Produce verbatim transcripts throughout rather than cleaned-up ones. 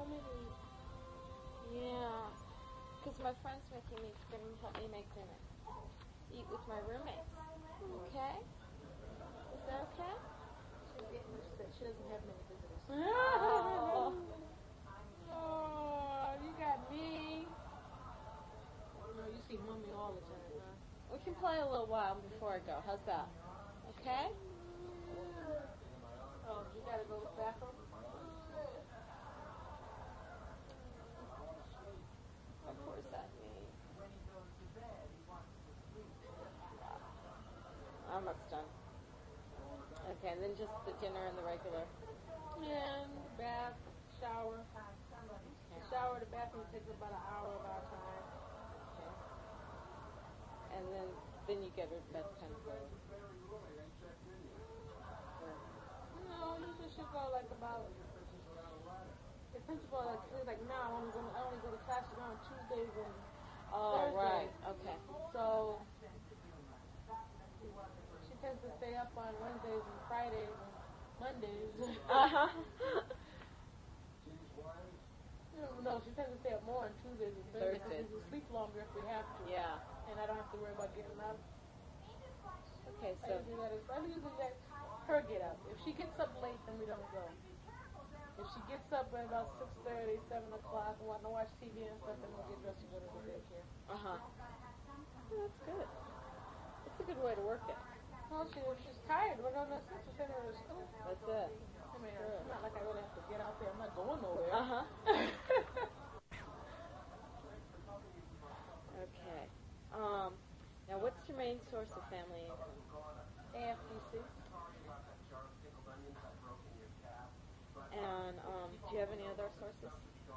many. Yeah. Because my friend's making me, going to help me make dinner. Eat with my roommates. Okay? Is that okay? She's getting upset. She doesn't have many visitors. Oh. Oh, you got me. No, you see mommy all the time, huh? We can play a little while before I go. How's that? Okay? Oh, you gotta go to the bathroom? Of course that me. Almost done. Okay, and then just the dinner and the regular. Yeah, bath, shower. The shower, the bathroom takes about an hour of our time. Okay. And then then you get her bedtime clothes. No, usually she'll go like about. The principal like says like now I'm gonna I only go to class on Tuesdays and Oh, Thursdays. right. Okay. So she tends to stay up on Wednesdays and Fridays and Mondays. Uh-huh. No, she tends to stay up more on Tuesdays and Thursdays. Thursdays. We sleep longer if we have to. Yeah. And I don't have to worry about getting up. Okay, I so usually let her, I usually let her get up. If she gets up late, then we don't go. If she gets up at about six thirty, seven o'clock, and want to watch T V and stuff, then we'll get dressed and go to the daycare. uh-huh. Oh, that's good. That's a good way to work it. Well, she, if she's tired, we're going to send her to school. That's it. I mean, it's not like I really have to get out there. I'm not going nowhere. Uh-huh. Okay. Um, now what's your main source of family income? A F D C. And um, do you have any other sources?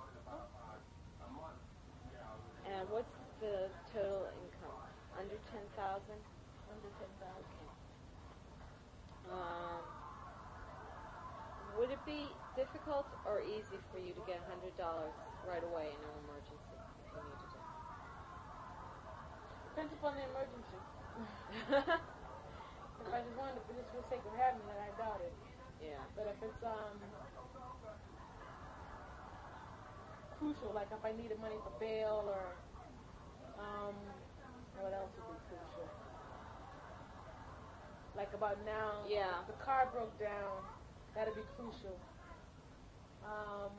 And what's the total income? Under ten thousand? Under ten thousand. Um, would it be difficult or easy for you to get one hundred dollars right away in an emergency if you needed it? Depends upon the emergency. If I just wanted to, just for the sake of having it, I doubt it. Yeah. But if it's um crucial, like if I needed money for bail or um what else would be crucial? Like about now, Yeah. the car broke down, that'd be crucial. Um,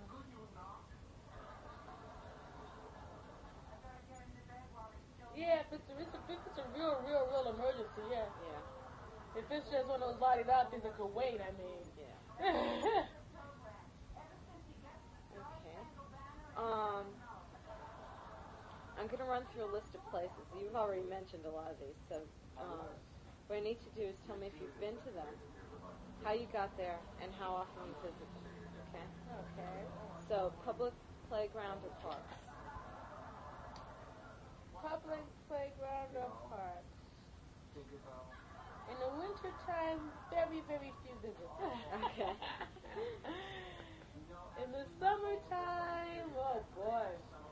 yeah, if it's, a, it's, a, if it's a real, real, real emergency, yeah. Yeah. If it's just one of those la-di-da things that could wait, I mean. Yeah. Okay. Um, I'm going to run through a list of places. You've already mentioned a lot of these, so um, what I need to do is tell me if you've been to them, how you got there, and how often you visit them. Okay? Okay. So, public playground or parks? Public playground or park. In the winter time, very, very few visits. Okay. In the summertime, oh boy.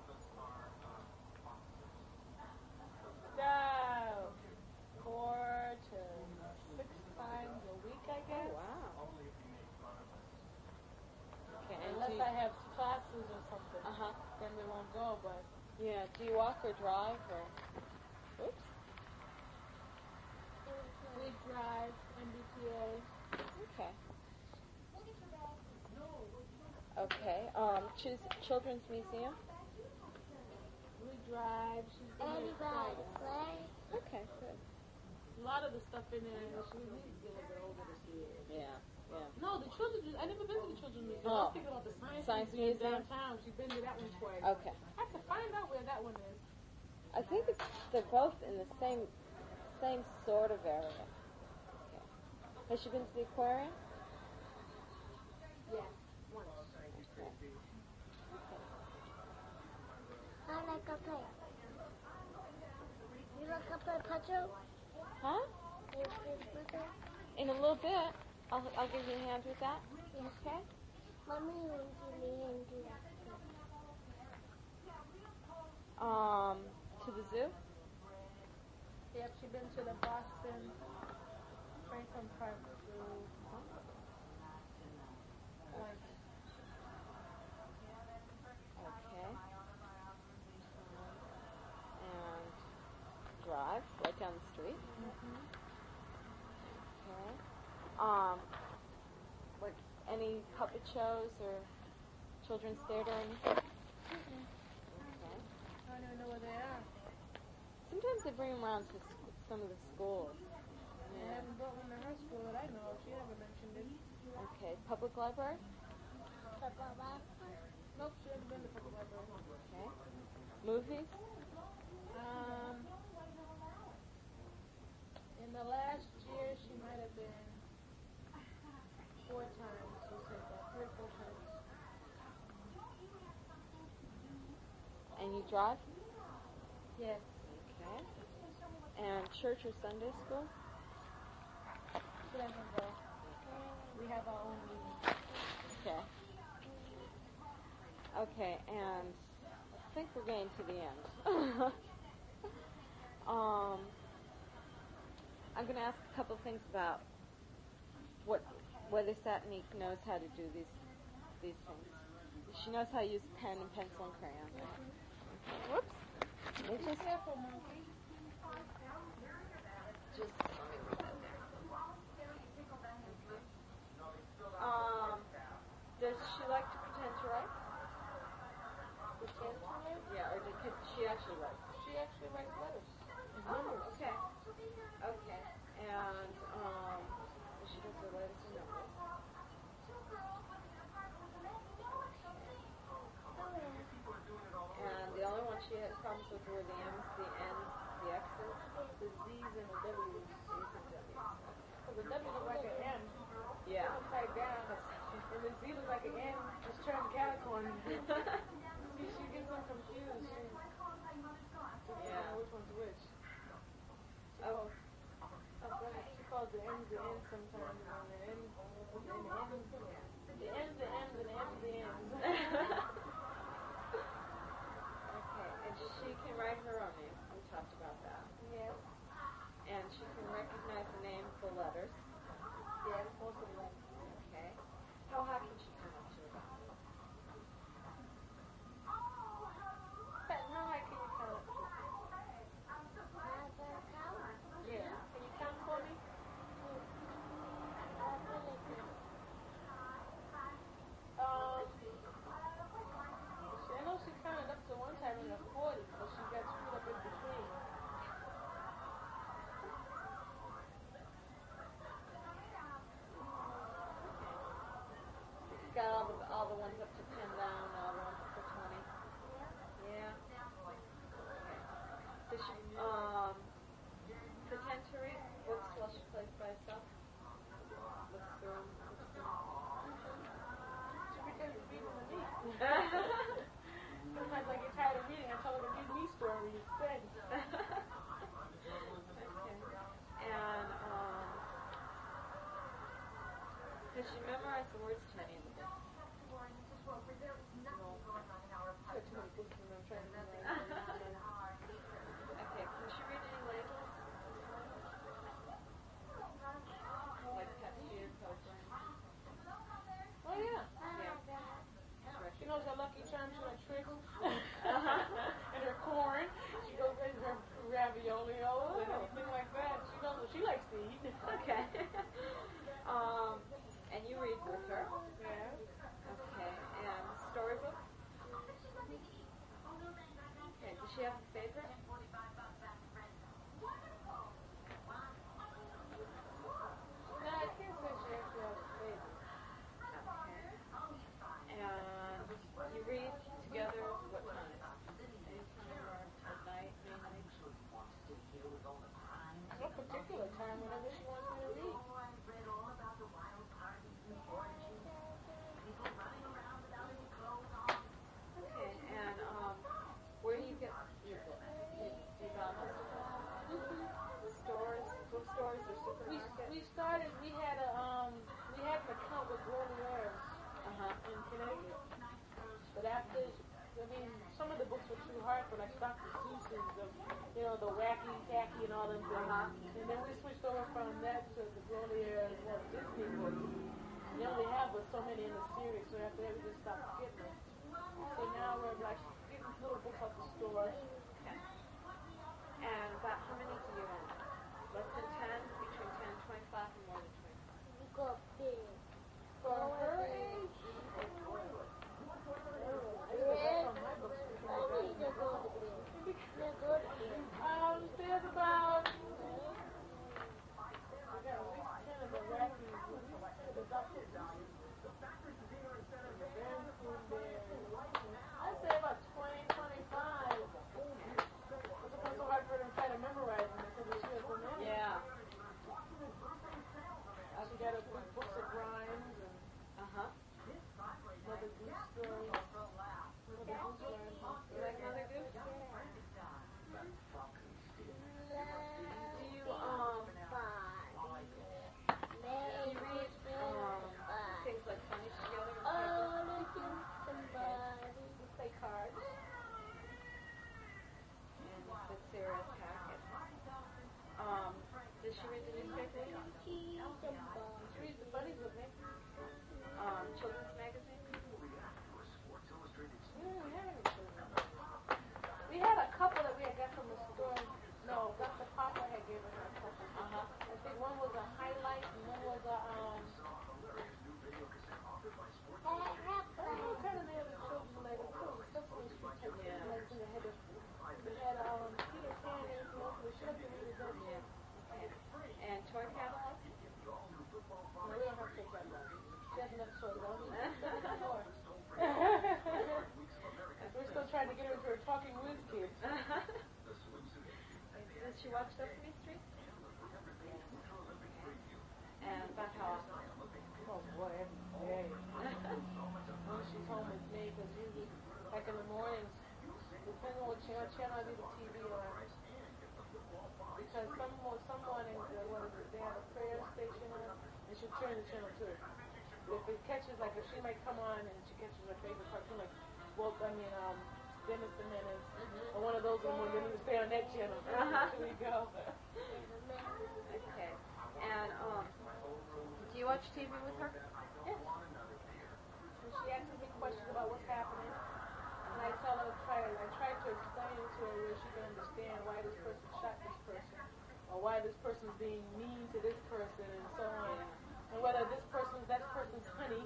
Yeah, four to six times a week, I guess. Oh, wow. Okay, and Unless do you, I have classes or something, uh-huh. then we won't go, but Yeah, do you walk or drive or? Oops. we drive, M B T A. Okay. Okay. Um, choose Children's Museum. We drive. She's been there twice. Okay, good. A lot of the stuff in there, she needs to get a little bit older to see it. Yeah, yeah. No, the children's museum. I never been to the children's museum. I Oh. was thinking about the science, Science museum, museum? downtown. She's been to that one twice. Okay. I have to find out where that one is. I think it's, they're both in the same same sort of area. Okay. Has she been to the aquarium? Yes, once. Okay. I like to play. You like to play puzzle? Huh? You play puzzle? In a little bit. I'll I'll give you a hand with that. Yes. Okay. Mommy wants to me and do that. Um, to the zoo. Yep, she's been to the Boston Franklin Park Zoo once. down the street. Mm-hmm. Okay. Um, like any puppet shows or children's theater or anything? Mm-hmm. Okay. I don't even know where they are. Sometimes they bring them around to sc- some of the schools. They haven't brought one to her school that I know of. She never mentioned it. Okay. Public library? Nope, she hasn't been to public library. Okay. Movies? Um, in the last year, she might have been four times. She said that three or four times. And you drive? Yes. Okay. And church or Sunday school? She doesn't go. We have our own meeting. Okay. Okay, and I think we're getting to the end. um, I'm going to ask a couple of things about what whether Satanique knows how to do these these things. She knows how to use pen and pencil and crayon. Mm-hmm. Whoops. Let me Be just careful, monkey. just let me read that there. Um, does she like to pretend to write? Pretend to write? Yeah, or did, could she actually write? She actually writes letters. And Oh, numbers. okay. Okay. And um, she does her letters and numbers. And the only one she had problems with were the M's, the N's, the X's, The Z's and the W's. C's, and W's. So the W looks like an M. Yeah. Upside down. And the Z looks like an N. It's turned Capricorn. See, she gets them confused. She, she doesn't Yeah. know which one's which. Oh. Oh, go ahead. She calls the M's the N's sometimes. And the N, and the N's, the N's the M's, and the M's the N's. Okay. And she can write her own name. We talked about that. Yes. And she can recognize the name of the letters. Yes, most of them. Okay. How high can she come up to about? Pat, how high can you count up to? Yeah. Can you count for me? Um, I know she counted up to one time in the forties, but she got screwed up in between. Got all the all the ones up to ten down, all the ones up to twenty. Yeah. Okay. Does she um pretend to read books while she plays by herself? Looks through them. Looks through 'em. She pretends to read them to me. Sometimes I get tired of reading, I tell her to read me stories instead. Okay. And um, does she memorize the words to any of the books? Got too many books and I'm trying to memorize them. Okay. Can she read any labels? Like Pepsi or Coke or anything? Oh yeah. Yeah. She knows her Lucky Charms and her tricks. And her corn. She goes in her ravioli and everything like that. She knows what she likes to eat. Okay. um, and you read with her. Yeah. Okay. And storybook? Okay. Does she have a favorite? No, I can't say she actually has a favorite. Okay. And you read together what time? Anytime or at night, mainly? No particular time, whenever she wants me to read. Okay. And um, where do you get your books? Do you, do you buy most of them? Stores, bookstores, or We supermarkets? we started. We had a um we had an account with Gloria's Uh-huh. in Connecticut, but after I mean some of the books were too hard for like Doctor Seuss's, the you know the wacky tacky and all them things. Uh-huh. And then we switched over from that to the Gloria's Walt Disney books. They only have but so many in the series, so after that we just stopped getting them. So now we're like getting little books off the store. Okay. And about how many do you own? ago. We're still trying to get her into her talking whiz kids. Does she watch Sesame Street? And about how often? Oh boy, every day. When she's home with me, because usually, like in the mornings, depending on what channel, channel I do the T V on. Because someone, someone in the, what is it, they have a prayer station on, and she'll turn the channel too. If it catches, like if she might come on and she catches her favorite cartoon, like, well, I mean, um, Dennis the Menace, mm-hmm. or one of those, and they need to stay on that channel. Uh-huh. Here we go. Okay. And, um, do you watch T V with her? Yes. And she asks me questions about what's happening, and I tell her, try, I try to explain to her where she can understand why this person shot this person, or why this person's being mean to this person, and so on, and whether this person's that person's honey.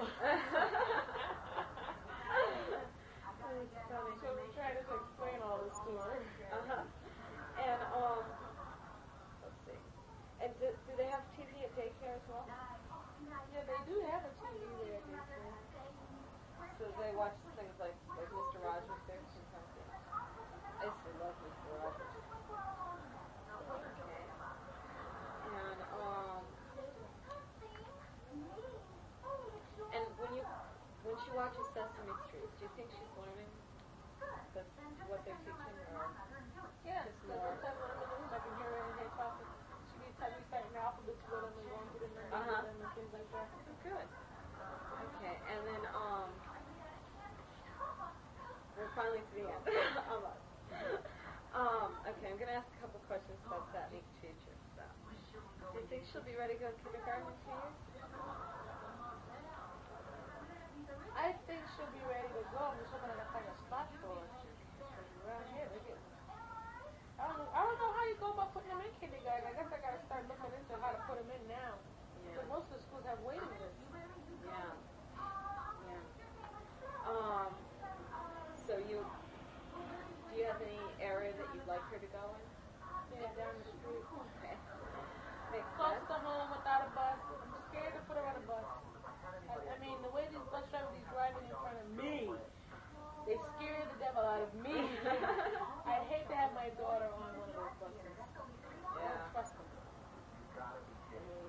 So we try to explain all this to her. Uh-huh. And um, let's see. And do, do they have T V at daycare as well? Yeah, they do have a T V there at daycare. So they watch things like like Mister Rogers there sometimes. Yeah. I used to love Mister Rogers. Okay. And um, and when you when she watches Sesame Street, do you think she's learning that's what they're teaching, or yeah, just because more? sometimes when I'm in the room, I can hear her in here talking. She be telling me certain alphabets with them and going through them and Uh-huh. them and things like that. Good. Okay, and then um, we're finally to the end. Almost. um, okay, I'm gonna ask a couple questions about that week teacher stuff. Do you think she'll be ready to go to kindergarten in two years? I think she'll be ready to go. I'm just hoping I can find a spot for her. Around here, they get. I don't know. I don't know how you go about putting them in kindergarten. I guess I gotta start looking into how to put them in now. Yeah. Because most of the schools have waiting lists. Yeah. Yeah. Um. So you, do you have any area that you'd like her to go in? Yeah, down the street. Okay. Makes Close sense. to home without a bus. I'm scared to put her on a bus. I, I mean, the way these bus drivers are driving in front of me, they scare the devil out of me. I hate to have my daughter on one of those buses. I don't trust them. I mean,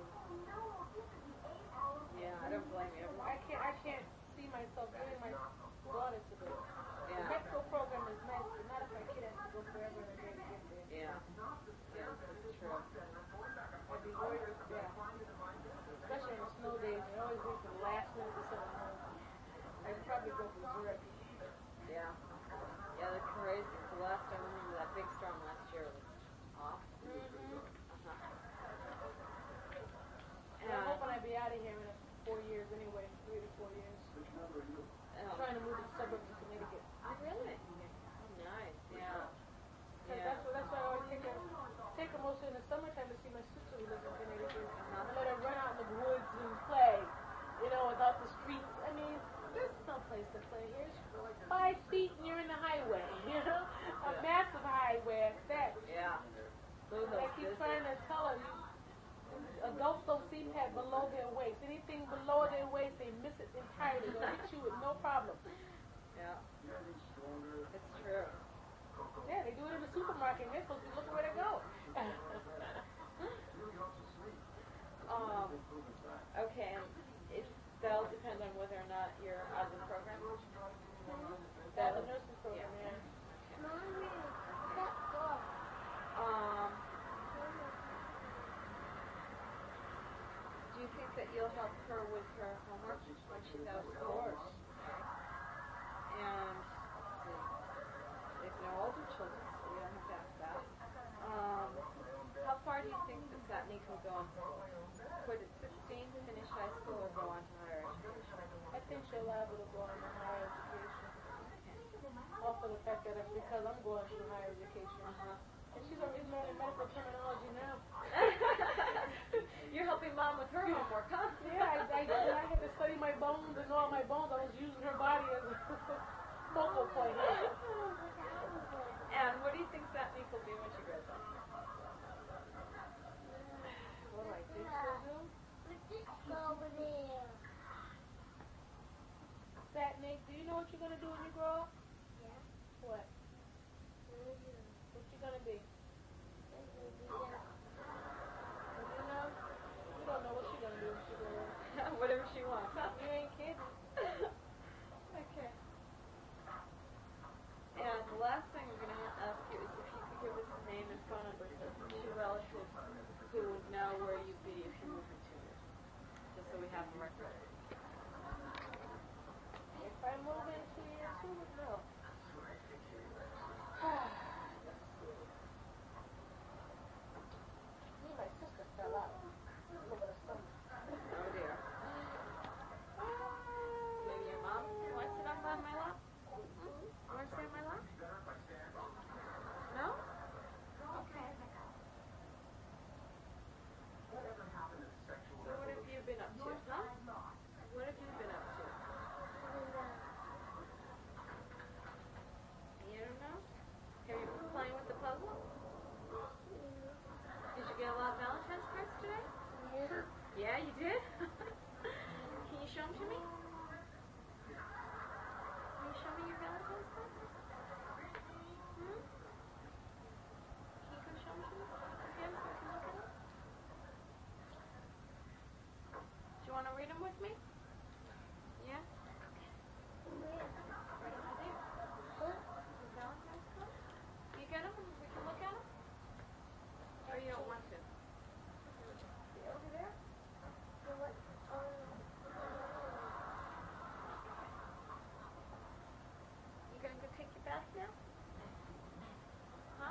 Yeah, I don't blame you. I can't. I can't see myself giving my daughter to this. The Yeah. Metro program is nice, but not if my kid has to go forever and a day to get there. Yeah. Yeah, that's true. I'd be worried. Yeah. Especially on the snow days, they always wait for the last minute to send them home. I'd probably go berserk. Yeah. Yeah, they're crazy. The last I remember that big storm last year was awful. Mm-hmm. Uh-huh. And I'm hoping I'd be out of here in a four years anyway, three to four years. I'm Oh. trying to move to the suburbs of Connecticut. Oh, really? Oh, nice. Yeah. Cause Yeah. that's, what, that's why I always take her, take her mostly in the summertime to see my sister who lives in Connecticut. Uh-huh. And let her run out in the woods and play, you know, without the streets. I mean, there's no place to play here. It's five feet and you're in the highway, you know? A Yeah. massive highway at that. Yeah. Those I keep trying to tell her, you, adults don't see past below their waist. Anything below their waist, they miss it entirely. They'll hit you with no problem. Yeah. It's true. Yeah, they do it in the supermarket. They're supposed to be looking where to go. Um, okay, and it, that'll depend on whether or not you're out of the program? That's the nursing program, Yeah. yeah. Mommy, that door. Um, do you think that you'll help her with her homework when she's out of school? Of course. Okay. And, let's see, they've no older children, so we don't have to ask that. Um, how far do you think that Satni can go in school? Quit at sixteen, finish high school, or go on to higher education? I think she'll liable to go on to higher education. Okay. Also the fact that it's because I'm going to higher education. Uh-huh. And she's already learning medical terminology now. You're helping Mom with her homework, huh? Yeah, I, I, I had to study my bones and know all my bones. I was using her body as a focal point. And what do you think Satni will do when she grows up? What do I think she'll do? Let's just go over there. know what you're gonna do when you grow up? Yeah. What? What you gonna be? You know? You don't know what she's gonna do when she grows up. Whatever she wants. You ain't kidding. Okay. And the last thing we're going to ask you is if you could give us a name and phone number for two relatives who would know where you'd be if you moved in two years. Just so we have a record. If I move in two years, who would know? Me and my sister fell out over the summer. Oh dear. Maybe your mom? You want to sit up on my lap? Hmm? You want to sit on my lap? No? Okay. So what have you been up to? Huh? What have you been up to? You don't know? Have you been playing with the puzzle? Did you get a lot of Valentine's cards today? Yeah, you did? Can you show them to me? Can you show me your Valentine's cards? Hmm? Can you come show them to me? Again, so I can look at them? Do you want to read them with me? Yeah? Right over there. Your Valentine's cards? You get them and we can look at them? Or you don't want to? Over there? You gonna go take your bath now? Huh?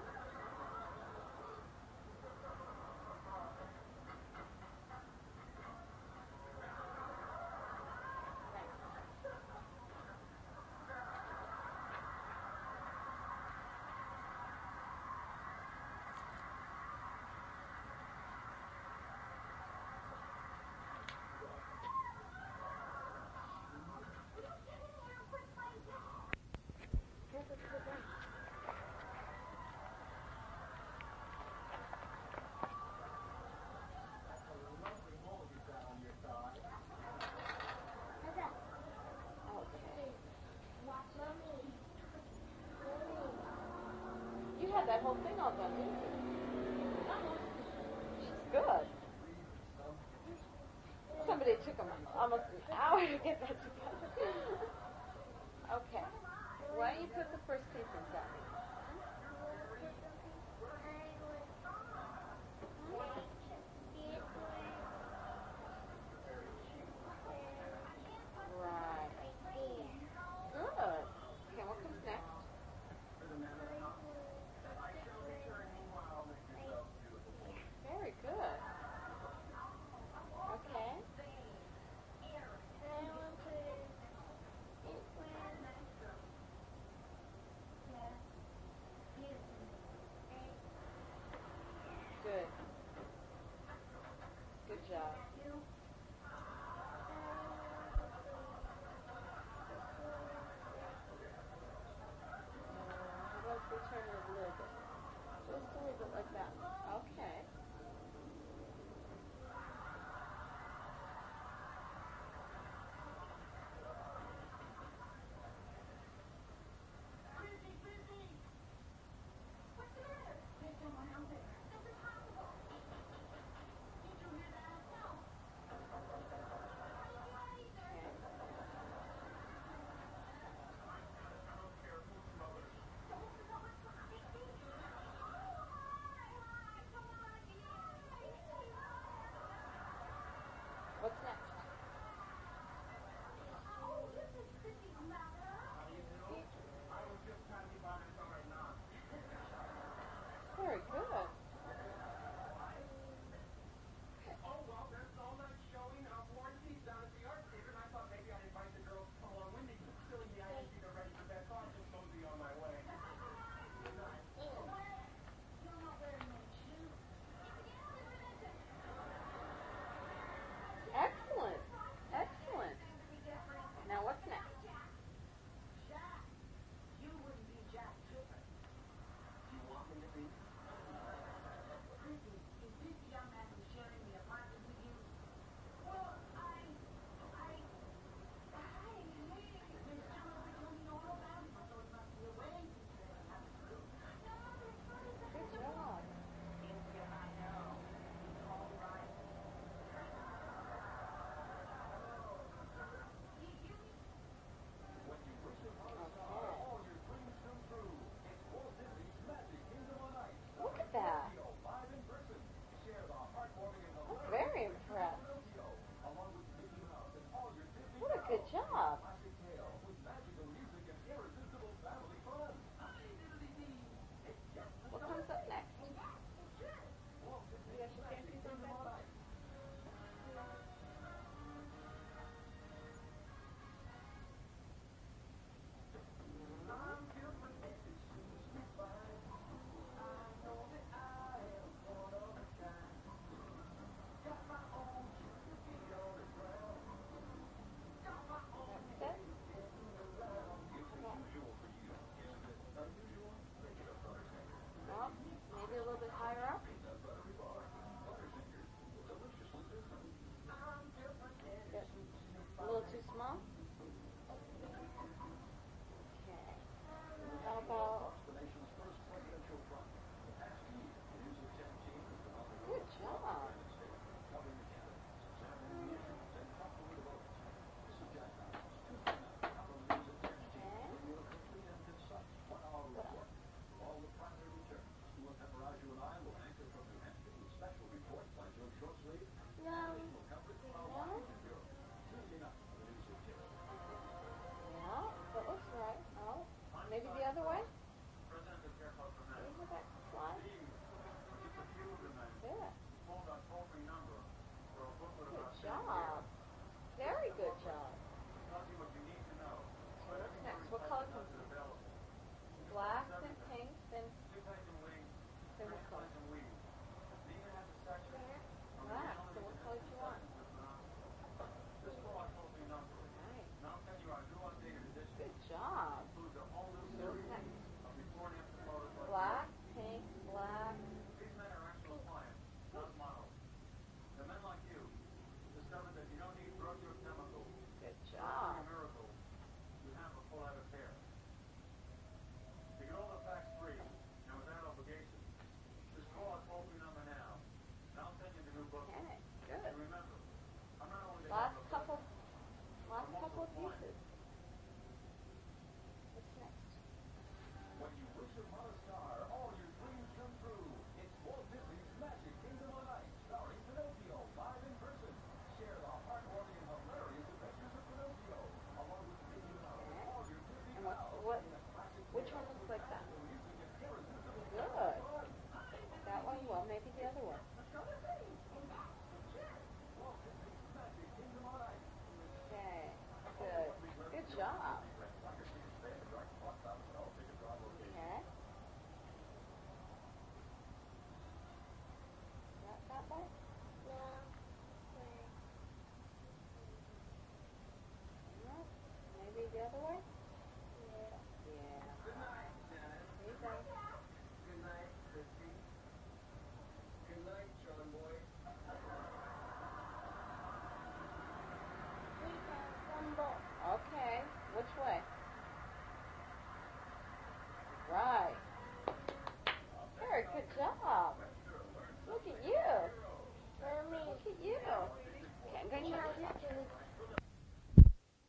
You had that whole thing all done, didn't you? She's good. Somebody took them almost an hour to get that together. Okay. Why don't you put the first piece inside? Right. Good. Okay, what comes next? Very good. Okay. I want to job.